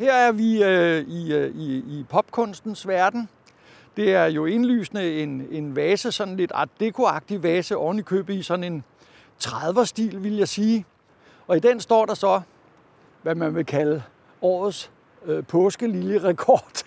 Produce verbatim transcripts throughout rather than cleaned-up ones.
her er vi øh, i, øh, i, i popkunstens verden. Det er jo indlysende en, en vase, sådan lidt art deco-agtig vase, oven i købet i sådan en trediver-stil, vil jeg sige. Og i den står der så, hvad man vil kalde årets øh, påskeliljerekord.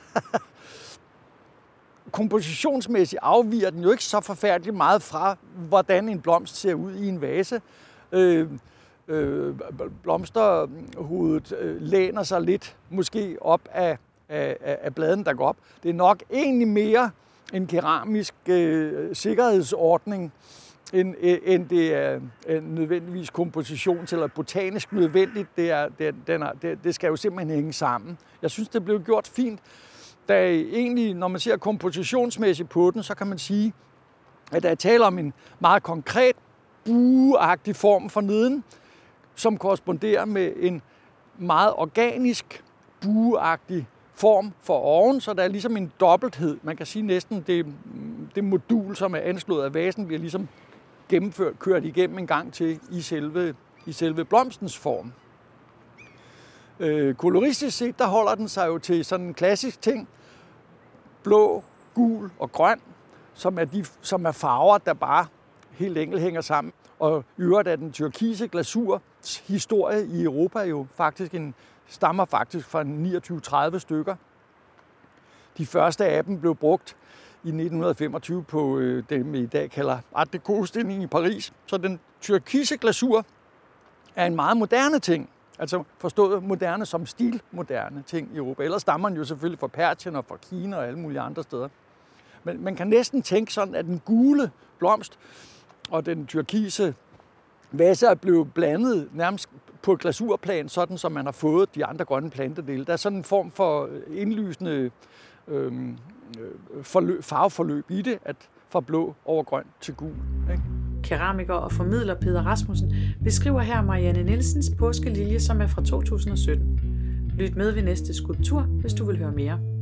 Kompositionsmæssigt afviger den jo ikke så forfærdeligt meget fra, hvordan en blomst ser ud i en vase. Øh, øh, blomsterhovedet øh, læner sig lidt måske op af, af, af bladene, der går op. Det er nok egentlig mere en keramisk øh, sikkerhedsordning, end, end det er nødvendigvis kompositions- eller botanisk nødvendigt. Det, er, det, den er, det, det skal jo simpelthen hænge sammen. Jeg synes, det blev gjort fint. Da egentlig, når man ser kompositionsmæssigt på den, så kan man sige, at der er tale om en meget konkret, bueagtig form for neden, som korresponderer med en meget organisk, bueagtig form for oven, så der er ligesom en dobbelthed. Man kan sige næsten, det, det modul, som er anslået af vasen, bliver ligesom gennemført, kørt igennem en gang til i selve, i selve blomstens form. Øh, koloristisk set, der holder den sig jo til sådan en klassisk ting. Blå, gul og grøn, som er, de, som er farver, der bare helt enkelt hænger sammen. Og i øvrigt er den tyrkise glasurs historie i Europa jo faktisk en, stammer faktisk fra niogtyve tredive stykker. De første af dem blev brugt i nitten femogtyve på øh, det, vi i dag kalder Art Deco-udstilling i Paris. Så den tyrkise glasur er en meget moderne ting. Altså forstået moderne som stilmoderne ting i Europa. Ellers stammer den jo selvfølgelig fra Persien og fra Kina og alle mulige andre steder. Men man kan næsten tænke sådan, at den gule blomst og den tyrkise vase er blevet blandet nærmest på et glasurplan, sådan som man har fået de andre grønne plantedele. Der er sådan en form for indlysende øh, forløb, farveforløb i det, at fra blå over grøn til gul. Ikke? Keramiker og formidler Peder Rasmussen beskriver her Marianne Nielsens påskelilje, som er fra to tusind og sytten. Lyt med ved næste skulptur, hvis du vil høre mere.